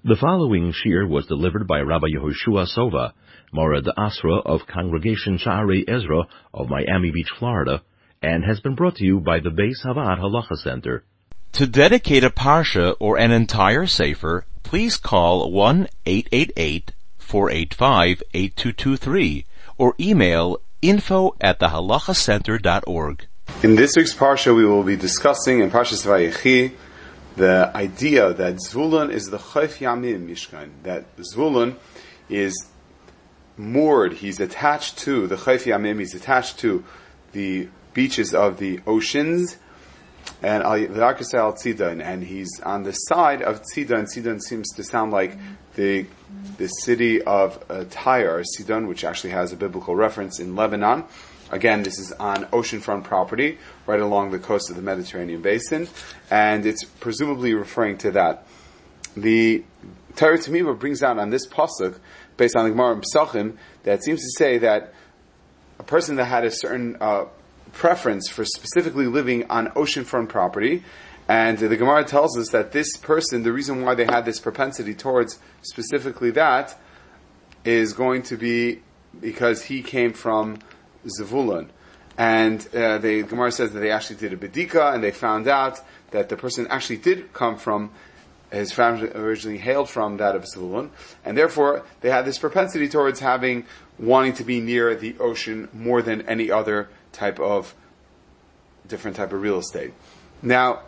The following shir was delivered by Rabbi Yehoshua Sova, Morad Asra of Congregation Sha'arei Ezra of Miami Beach, Florida, and has been brought to you by the Beis Havad Halacha Center. To dedicate a parsha or an entire sefer, please call 1-888-485-8223 or email info@thehalachacenter.org. In this week's parsha, we will be discussing in Parshas Vayechi the idea that Zvulun is the Chayf Yamim Mishkan, that Zvulun is moored, he's attached to the Chayf Yamim, he's attached to the beaches of the oceans, and Al Tzidon, and he's on the side of Tzidon. Tzidon seems to sound like the city of Tyre, Sidon, which actually has a biblical reference in Lebanon. Again, this is on oceanfront property, right along the coast of the Mediterranean basin, and it's presumably referring to that. The Torah Tamima brings out on this pasuk, based on the Gemara in Pesachim, that seems to say that a person that had a certain preference for specifically living on oceanfront property, and the Gemara tells us that this person, the reason why they had this propensity towards specifically that, is going to be because he came from Zvulun. And the Gemara says that they actually did a bedika, and they found out that the person actually did come from, his family originally hailed from that of Zvulun, and therefore they had this propensity towards wanting to be near the ocean more than any other different type of real estate. Now,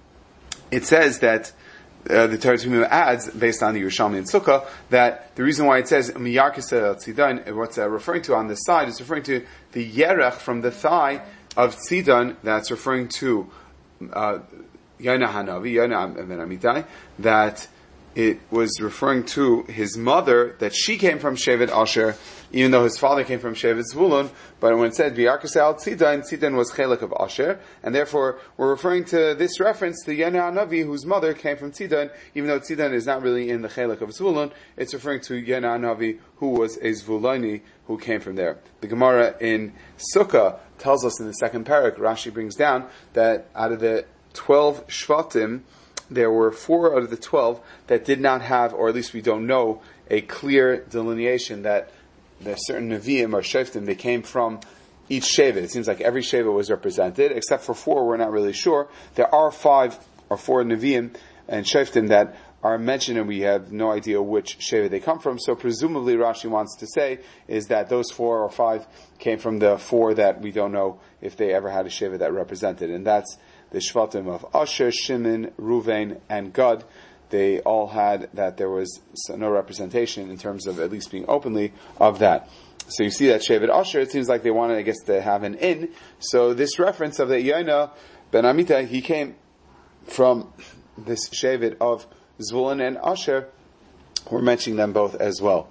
it says that the Torah Tamima adds, based on the Yerushalmi and Sukkah, that the reason why it says Miyarkis Tzidon, what's referring to on this side, is referring to the Yerech from the thigh of Tzidon, that's referring to Yonah Hanavi, Yonah ben Amitai, that it was referring to his mother, that she came from Shevet Asher, even though his father came from Shevet Zvulun, but when it said V'yarkes al Tzidon, Tzidon was Chelek of Asher, and therefore we're referring to this reference to Yonah Hanavi, whose mother came from Tzidon, even though Tzidon is not really in the Chelek of Zvulun, it's referring to Yonah Hanavi, who was a Zvulani, who came from there. The Gemara in Sukkah tells us in the second parak, Rashi brings down, that out of the 12 Shvatim, there were 4 out of the 12 that did not have, or at least we don't know, a clear delineation that the certain Nevi'im or Shoftim, they came from each Shevet. It seems like every Shevet was represented, except for 4, we're not really sure. There are 5 or 4 Nevi'im and Shoftim that are mentioned, and we have no idea which Shevet they come from. So presumably Rashi wants to say is that those 4 or 5 came from the 4 that we don't know if they ever had a Shevet that represented, and that's the Shvatim of Asher, Shimon, Ruvain, and Gad. They all had that there was no representation in terms of at least being openly of that. So you see that Shevet Asher, it seems like they wanted, I guess, to have an in. So this reference of the Yonah ben Amitai, he came from this Shevet of Zvulun and Asher. We're mentioning them both as well.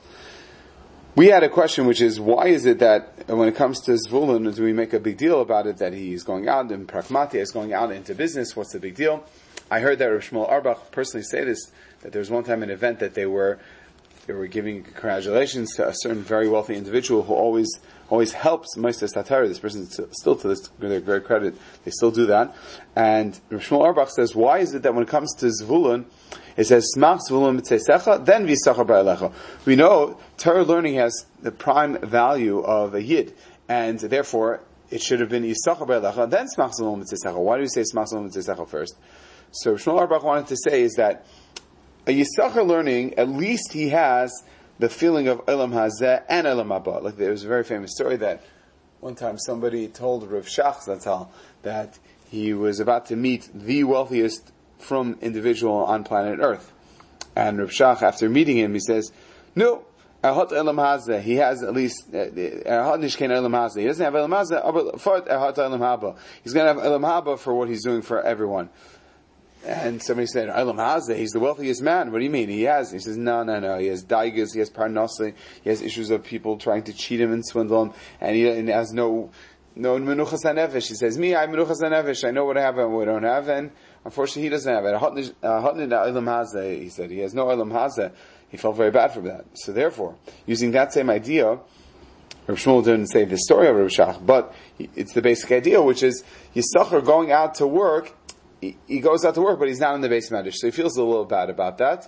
We had a question, which is, why is it that when it comes to Zvulun, do we make a big deal about it, that he's going out, and Pragmatia is going out into business? What's the big deal? I heard that Rav Shmuel Auerbach personally say this, that there was one time an event that they were giving congratulations to a certain very wealthy individual who always helps Meister Satara. This person still to this, their great credit, they still do that. And Rav Shmuel Auerbach says, why is it that when it comes to Zvulun, it says, Smach Zvulun Mitzeisecha, then V'yisachar Ba'alecha. We know Torah learning has the prime value of a Yid, and therefore it should have been Yisachar Ba'alecha, then Smach Zvulun Mitzeisecha. Why do we say Smach Zvulun Mitzeisecha first? So Shmuel Auerbach wanted to say is that a Yisachar learning, at least he has the feeling of Elam Hazeh and Elam Haba. Like there was a very famous story that one time somebody told Rav Shach Zatzal that he was about to meet the wealthiest from individual on planet Earth. And Rav Shach, after meeting him, he says, no, Ahot Elam Hazeh, he has at least, Ahot Nishken Elam Hazeh, he doesn't have Elam Hazeh, but Ahot Elam Haba. He's going to have Elam Haba for what he's doing for everyone. And somebody said, Elam Hazeh, he's the wealthiest man. What do you mean? He says, no. He has daigas, he has parnasa, he has issues of people trying to cheat him and swindle him, and he has no menuchas hanefesh. He says, me, I have menuchas hanefesh. I know what I have and what I don't have, and unfortunately he doesn't have it. Elam Hazeh, he said, he has no Elam Hazeh. He felt very bad for that. So therefore, using that same idea, Rav Shmuel didn't say the story of Rav Shach, but it's the basic idea, which is Yisachar going out to work. He goes out to work, but he's not in the base medrash, so he feels a little bad about that.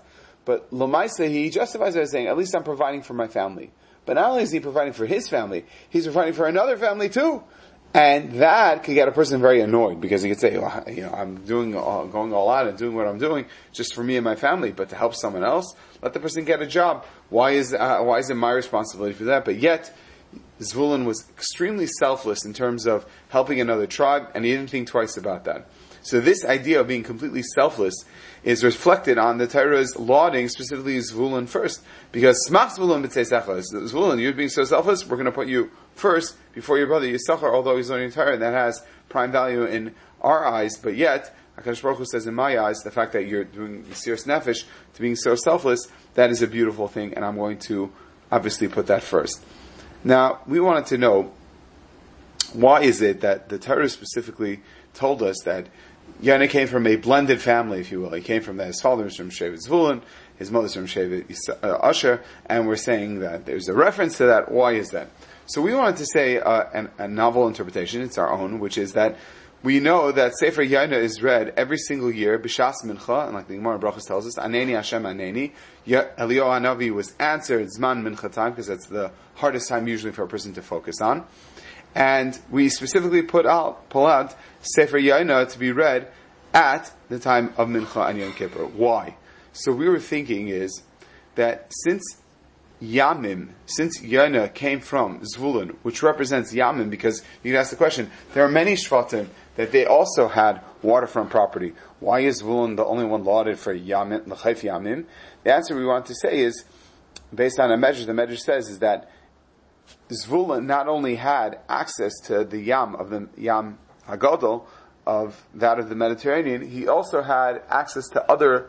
But Lamaisa, he justifies it as saying, at least I'm providing for my family. But not only is he providing for his family, he's providing for another family too. And that could get a person very annoyed, because he could say, well, I'm going all out and doing what I'm doing just for me and my family, but to help someone else, let the person get a job. Why is it my responsibility for that? But yet, Zvulun was extremely selfless in terms of helping another tribe, and he didn't think twice about that. So this idea of being completely selfless is reflected on the Torah's lauding, specifically Zvulun first. Because Smach Zvulun b'tzeisecha, Zvulun, you're being so selfless, we're going to put you first before your brother Yisachar, although he's learning Torah, and that has prime value in our eyes. But yet, HaKadosh Baruch Hu says, in my eyes, the fact that you're doing Mesiras Nefesh, to being so selfless, that is a beautiful thing, and I'm going to obviously put that first. Now, we wanted to know, why is it that the Torah specifically told us that Yonah came from a blended family, if you will. He came from his father's from Shevet Zvulun, his mother's from Shevet Asher, and we're saying that there's a reference to that. Why is that? So we wanted to say a novel interpretation, it's our own, which is that we know that Sefer Yonah is read every single year, B'Shas Mincha, and like the Gemara Brachos tells us, Aneni Hashem Aneni. Eliyahu Hanavi was answered Zman Mincha time, because that's the hardest time usually for a person to focus on. And we specifically pull out Sefer Yonah to be read at the time of Mincha and Yom Kippur. Why? So we were thinking is that since Yonah came from Zvulun, which represents Yamim, because you can ask the question, there are many Shvatim that they also had waterfront property. Why is Zvulun the only one lauded for Yamim, L'chayf Yamim? The answer we want to say is, based on a measure, the measure says is that Zvulun not only had access to the Yam of the Yam Hagadol, of that of the Mediterranean, he also had access to other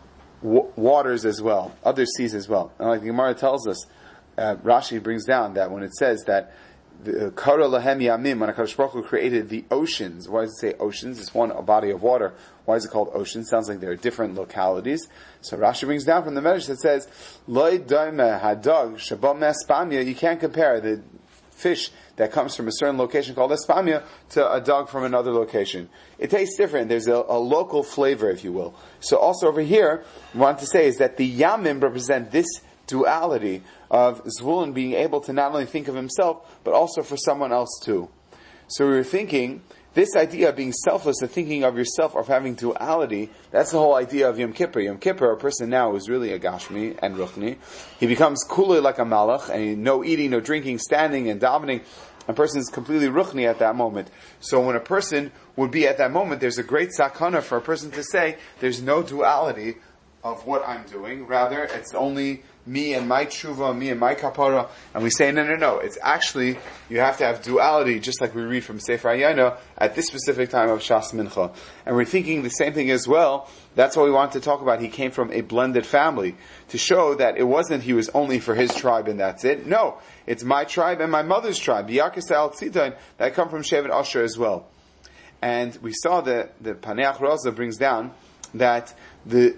waters as well, other seas as well. And like the Gemara tells us, Rashi brings down that when it says that the Kara Lahem Yamim, when HaKadosh Baruch Hu created the oceans, why does it say oceans? It's one a body of water. Why is it called ocean? Sounds like there are different localities. So Rashi brings down from the Medrash that says, Loi Doime Hadog Shabam Espamia, you can't compare the fish that comes from a certain location called Espamia to a dog from another location. It tastes different. There's a local flavor, if you will. So also over here, we want to say is that the Yamim represent this duality of Zvulun being able to not only think of himself, but also for someone else too. So we were thinking, this idea of being selfless, of thinking of yourself, of having duality, that's the whole idea of Yom Kippur. Yom Kippur, a person now is really a Gashmi and Ruchni. He becomes kulei like a Malach, and no eating, no drinking, standing and davening. A person is completely Ruchni at that moment. So when a person would be at that moment, there's a great sakana for a person to say, there's no duality of what I'm doing. Rather, it's only me and my tshuva, me and my kapara. And we say, no. It's actually, you have to have duality, just like we read from Sefer Yonah at this specific time of Shas Mincha. And we're thinking the same thing as well. That's what we want to talk about. He came from a blended family, to show that it wasn't he was only for his tribe and that's it. No, it's my tribe and my mother's tribe, B'Yakis Al Tzidain, that come from Shevet Asher as well. And we saw that the Paneach Raza brings down that the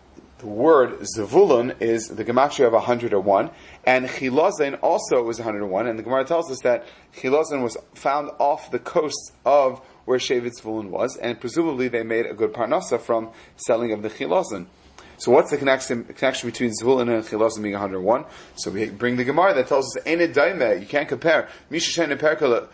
word Zavulun is the gematria of 101, and Chilazin also was 101, and the Gemara tells us that Chilazin was found off the coast of where Shevet Zvulun was, and presumably they made a good parnasa from selling of the Chilazin. So what's the connection between Zvulun and Chilazin being 101? So we bring the Gemara that tells us, Ein Daime, you can't compare. Misha Perkala,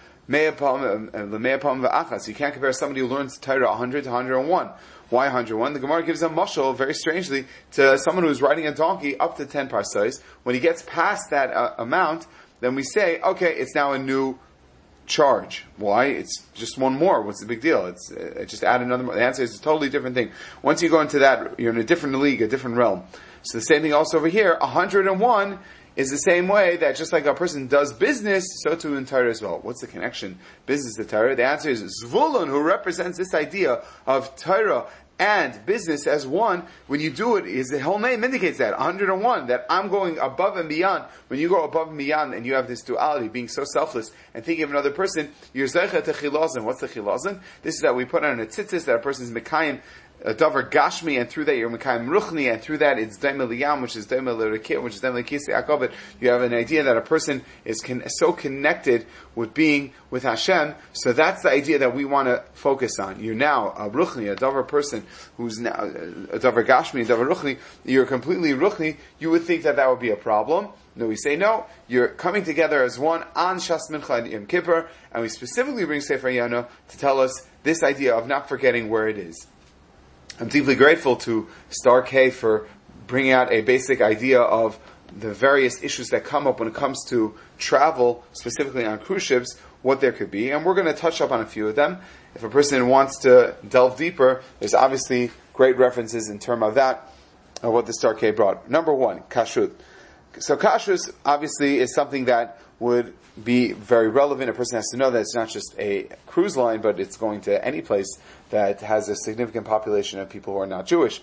you can't compare somebody who learns Torah 100 to 101. Why 101? The Gemara gives a mashal, very strangely, to someone who's riding a donkey up to 10 parsais. When he gets past that amount, then we say, okay, it's now a new charge. Why? It's just one more. What's the big deal? It's just add another more. The answer is a totally different thing. Once you go into that, you're in a different league, a different realm. So the same thing also over here, 101 is the same way that just like a person does business, so too in Torah as well. What's the connection? Business to Torah? The answer is Zvulun, who represents this idea of Torah and business as one. When you do it, the whole name indicates that, 101, that I'm going above and beyond. When you go above and beyond and you have this duality, being so selfless and thinking of another person, you're zeicha to chilazin. What's the chilazin? This is that we put on a tzitzis, that a person's mekayim a davar gashmi, and through that you're mekayim ruchni, and through that it's daimel liyam, which is daimel l'rekit, which is daimel l'kisi akobet. You have an idea that a person is so connected with being with Hashem. So that's the idea that we want to focus on. You're now a ruchni, a davar person who's now a davar gashmi, a davar ruchni. You're completely ruchni. You would think that would be a problem. No, we say no. You're coming together as one on Shas Mincha and Yom Kippur, and we specifically bring Sefer Yana to tell us this idea of not forgetting where it is. I'm deeply grateful to Star K for bringing out a basic idea of the various issues that come up when it comes to travel, specifically on cruise ships, what there could be. And we're going to touch up on a few of them. If a person wants to delve deeper, there's obviously great references in terms of that, of what the Star K brought. Number one, kashrut. So kashrut obviously is something that would be very relevant. A person has to know that it's not just a cruise line, but it's going to any place that has a significant population of people who are not Jewish.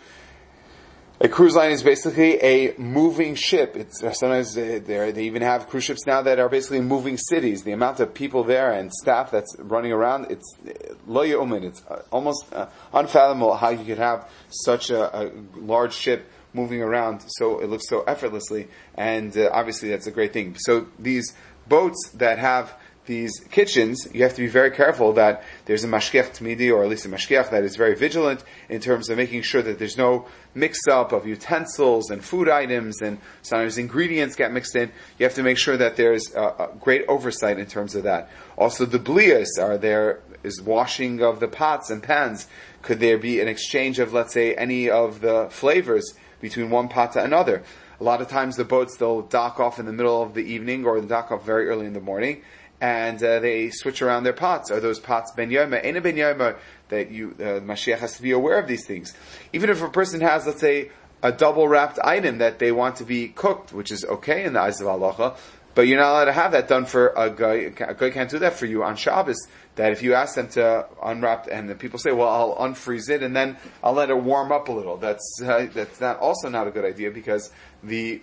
A cruise line is basically a moving ship. It's sometimes they even have cruise ships now that are basically moving cities. The amount of people there and staff that's running around, it's lo ya'umin. It's almost unfathomable how you could have such a large ship moving around, so it looks so effortlessly, and obviously that's a great thing. So these boats that have these kitchens, you have to be very careful that there's a mashgiach tmidi, or at least a mashgiach that is very vigilant in terms of making sure that there's no mix-up of utensils and food items, and sometimes ingredients get mixed in. You have to make sure that there's a great oversight in terms of that. Also, the blias is washing of the pots and pans. Could there be an exchange of, let's say, any of the flavors between one pot to another? A lot of times the boats, they'll dock off in the middle of the evening, or they'll dock off very early in the morning, and they switch around their pots. Are those pots ben yoma? Ain't a ben yoma that Mashiach has to be aware of these things. Even if a person has, let's say, a double wrapped item that they want to be cooked, which is okay in the eyes of halacha, but you're not allowed to have that done for a guy. A guy can't do that for you on Shabbos. That if you ask them to unwrap, and the people say, "Well, I'll unfreeze it and then I'll let it warm up a little." That's not a good idea, because the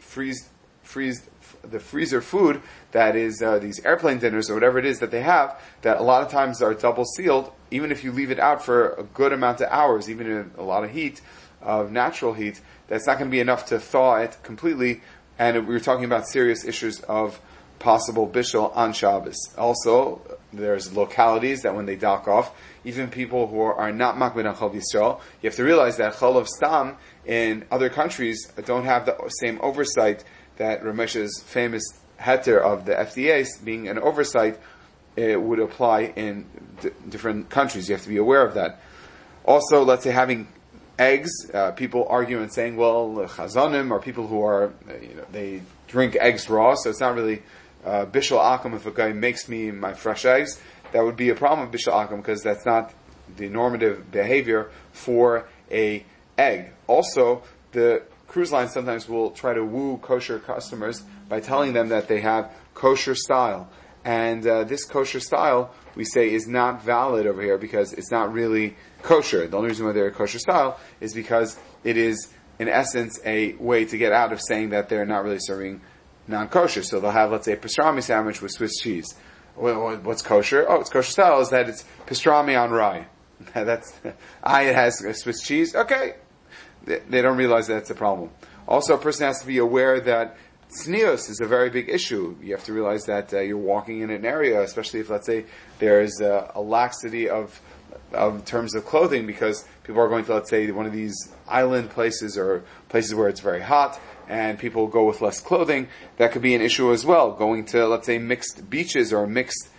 freezer food that is these airplane dinners or whatever it is that they have, that a lot of times are double sealed. Even if you leave it out for a good amount of hours, even in a lot of heat, of natural heat, that's not going to be enough to thaw it completely. And we were talking about serious issues of possible bishul on Shabbos. Also, there's localities that when they dock off, even people who are not makbid on Chol Yisrael, you have to realize that Chol of Stam in other countries don't have the same oversight that Ramesh's famous heter of the FDA being an oversight would apply in different countries. You have to be aware of that. Also, let's say having eggs, people argue and saying, well, chazanim are people who are, they drink eggs raw, so it's not really bishul akum if a guy makes me my fresh eggs. That would be a problem with bishul akum, because that's not the normative behavior for a egg. Also, the cruise lines sometimes will try to woo kosher customers by telling them that they have kosher style. And this kosher style, we say, is not valid over here because it's not really kosher. The only reason why they're a kosher style is because it is, in essence, a way to get out of saying that they're not really serving non-kosher. So they'll have, let's say, a pastrami sandwich with Swiss cheese. Well, what's kosher? Oh, it's kosher style is that it's pastrami on rye. It has Swiss cheese. Okay. They don't realize that's a problem. Also, a person has to be aware that tznius is a very big issue. You have to realize that you're walking in an area, especially if, let's say, there's a laxity of terms of clothing, because people are going to, let's say, one of these island places or places where it's very hot, and people go with less clothing. That could be an issue as well. Going to, let's say, mixed beaches or mixed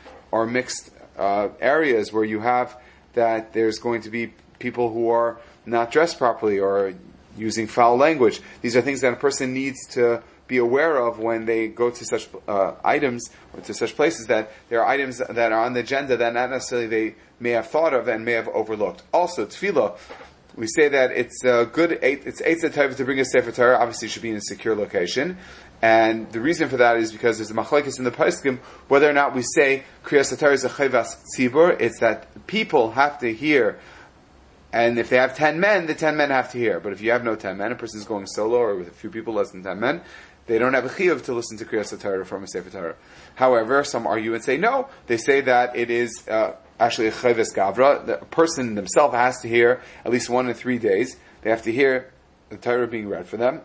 areas where you have that there's going to be people who are not dressed properly or using foul language. These are things that a person needs to be aware of when they go to such items or to such places, that there are items that are on the agenda that not necessarily they may have thought of and may have overlooked. Also, tefillah, we say that it's it's Eitzah Tov to bring a Sefer Torah. Obviously, it should be in a secure location. And the reason for that is because there's a machlekes in the Poskim whether or not we say Kriyas Torah is a chayvas tzibur. It's that people have to hear. And if they have 10 men, the 10 men have to hear. But if you have no 10 men, a person is going solo or with a few people, less than 10 men, they don't have a chiyuv to listen to Kriyas Torah from a Sefer Torah. However, some argue and say no. They say that it is actually a chayves gavra. The person themselves has to hear at least 1 in 3 days. They have to hear the Torah being read for them,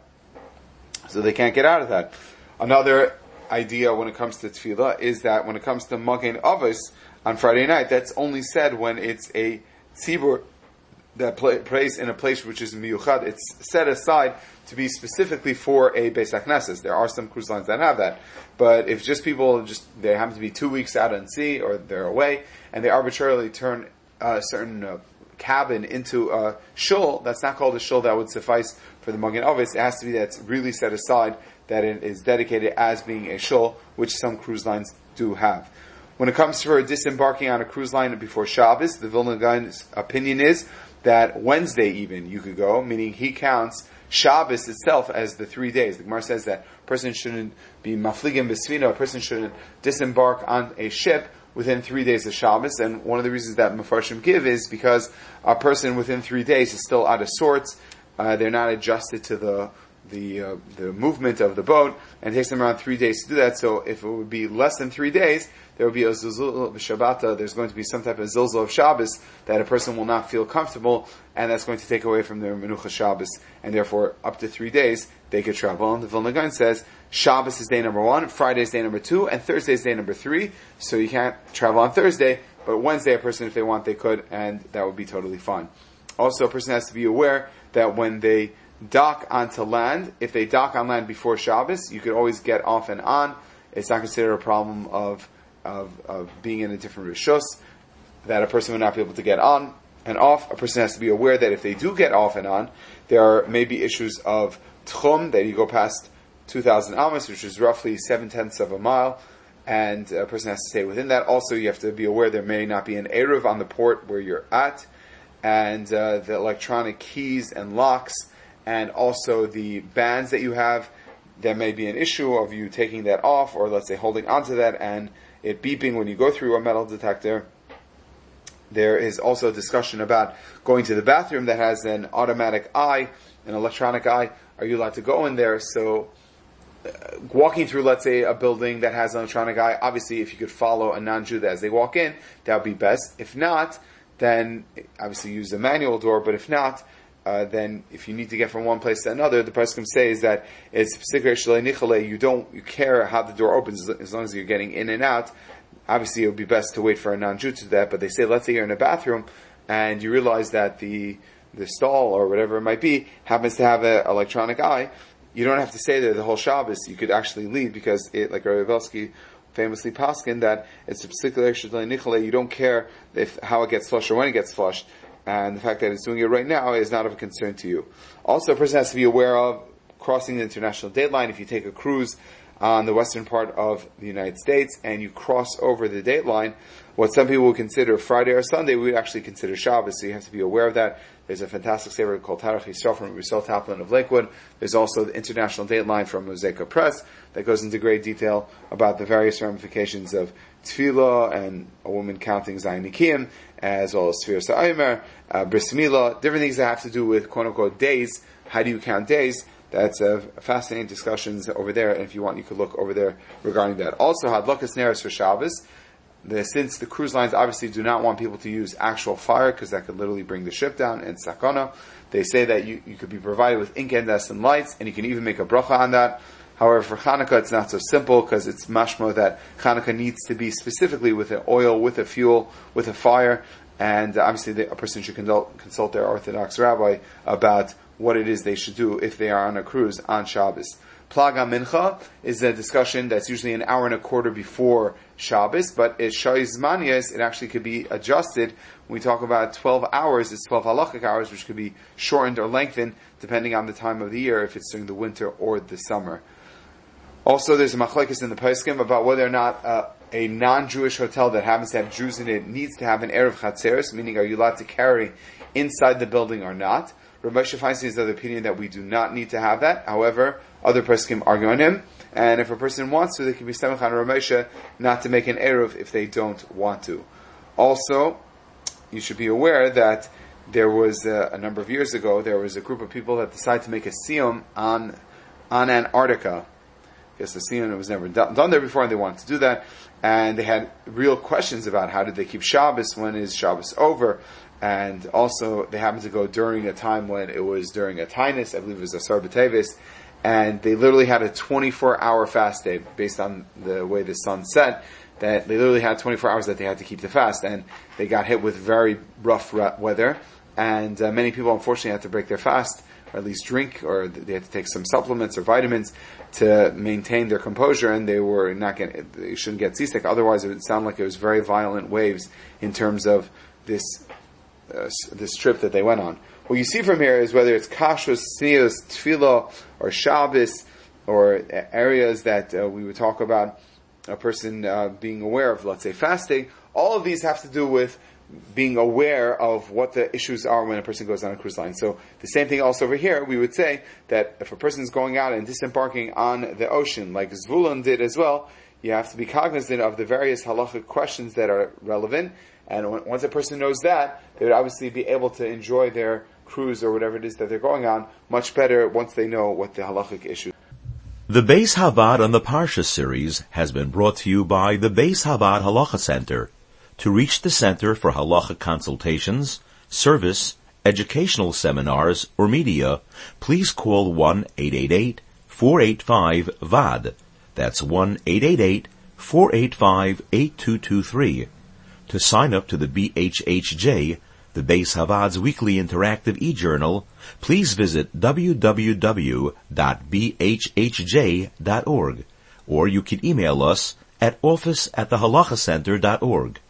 so they can't get out of that. Another idea when it comes to tefillah is that when it comes to Magen Avos on Friday night, that's only said when it's a tzibur that prays in a place which is miyuchad. It's set aside to be specifically for a Beis HaKnesses. There are some cruise lines that have that. But if just people, they happen to be 2 weeks out at sea, or they're away, and they arbitrarily turn a certain cabin into a shul, that's not called a shul that would suffice for the Magen Avos. It has to be that's really set aside, that it is dedicated as being a shul, which some cruise lines do have. When it comes to disembarking on a cruise line before Shabbos, the Vilna Gaon's opinion is that Wednesday even you could go, meaning he counts Shabbos itself as the 3 days. The Gemara says that a person shouldn't be mafligim b'sfina, a person shouldn't disembark on a ship within 3 days of Shabbos, and one of the reasons that Mefarshim give is because a person within 3 days is still out of sorts, they're not adjusted to the movement of the boat, and it takes them around 3 days to do that. So if it would be less than 3 days, there will be a zilzul of Shabbata, there's going to be some type of zilzul of Shabbos that a person will not feel comfortable, and that's going to take away from their Menucha Shabbos, and therefore up to 3 days they could travel. And the Vilna Gaon says Shabbos is day number 1, Friday is day number 2, and Thursday is day number 3, so you can't travel on Thursday, but Wednesday a person, if they want, they could, and that would be totally fine. Also, a person has to be aware that when they dock onto land, if they dock on land before Shabbos, you could always get off and on. It's not considered a problem of being in a different rishus, that a person would not be able to get on and off. A person has to be aware that if they do get off and on, there are maybe issues of tchum, that you go past 2,000 amos, which is roughly 7/10 of a mile, and a person has to stay within that. Also, you have to be aware there may not be an eruv on the port where you're at, and the electronic keys and locks, and also the bands that you have, there may be an issue of you taking that off, or let's say holding onto that and it beeping when you go through a metal detector. There is also a discussion about going to the bathroom that has an automatic eye, an electronic eye. Are you allowed to go in there? So, walking through, let's say, a building that has an electronic eye, obviously if you could follow a non-Jew as they walk in, that would be best. If not, then obviously use a manual door, but if not, then if you need to get from one place to another, the Pesachim say is that it's you care how the door opens as long as you're getting in and out. Obviously, it would be best to wait for a non-Jew to do that, but they say, let's say you're in a bathroom and you realize that the stall or whatever it might be happens to have an electronic eye. You don't have to stay there the whole Shabbos. You could actually leave, because it, like Rabbi Belsky famously paskin, that it's a particular you don't care how it gets flushed or when it gets flushed. And the fact that it's doing it right now is not of a concern to you. Also, a person has to be aware of crossing the international date line. If you take a cruise on the western part of the United States and you cross over the date line, what some people would consider Friday or Sunday, we would actually consider Shabbos, so you have to be aware of that. There's a fantastic sefer called Tarach Yisrael from Rizal Taplin of Lakewood. There's also the international date line from Mosaica Press that goes into great detail about the various ramifications of tefillah and a woman counting Zayin Nikiyim, as well as Sfir Sa'aymer, Bris Milah, different things that have to do with quote-unquote days. How do you count days? That's fascinating discussions over there, and if you want, you could look over there regarding that. Also, Hadlakas Neres for Shabbos. Since the cruise lines obviously do not want people to use actual fire, because that could literally bring the ship down, and sakana, they say that you could be provided with incandescent lights, and you can even make a bracha on that. However, for Hanukkah, it's not so simple, because it's mashma that Hanukkah needs to be specifically with an oil, with a fuel, with a fire, and obviously a person should consult their Orthodox rabbi about what it is they should do if they are on a cruise on Shabbos. Plaga Mincha is a discussion that's usually an hour and a quarter before Shabbos, but it Shais Manias, it actually could be adjusted. When we talk about 12 hours, it's 12 halachic hours, which could be shortened or lengthened depending on the time of the year, if it's during the winter or the summer. Also, there's a machlekes in the Pesachim about whether or not a non-Jewish hotel that happens to have Jews in it needs to have an erev chatzeres, meaning are you allowed to carry inside the building or not. Rav Moshe Feinstein is of the opinion that we do not need to have that. However, other Pesachim argue on him, and if a person wants to, they can be samech on Rav Moshe not to make an erev if they don't want to. Also, you should be aware that there was a number of years ago, there was a group of people that decided to make a siyum on Antarctica. guess the Sion was never done there before, and they wanted to do that. And they had real questions about how did they keep Shabbos, when is Shabbos over, and also they happened to go during a time when it was during a Tainus, I believe it was a Asar B'Teves, and they literally had a 24-hour fast day based on the way the sun set, that they literally had 24 hours that they had to keep the fast, and they got hit with very rough weather, and many people unfortunately had to break their fast, or at least drink, or they had to take some supplements or vitamins to maintain their composure, and they shouldn't get seasick, otherwise it would sound like it was very violent waves in terms of this trip that they went on. What you see from here is whether it's kashrus, tznius, tefillah, or Shabbos, or areas that we would talk about a person being aware of, let's say, fasting, all of these have to do with being aware of what the issues are when a person goes on a cruise line. So the same thing also over here, we would say that if a person is going out and disembarking on the ocean, like Zvulun did as well, you have to be cognizant of the various halachic questions that are relevant, and once a person knows that, they would obviously be able to enjoy their cruise or whatever it is that they're going on much better once they know what the halachic issue is. The Beis Havad on the Parsha series has been brought to you by the Beis Havad Halacha Center. To reach the Center for Halacha consultations, service, educational seminars, or media, please call 1-888-485-VAD. That's 1-888-485-8223. To sign up to the BHHJ, the Beis Havad's weekly interactive e-journal, please visit www.bhhj.org, or you can email us at office@thehalachacenter.org.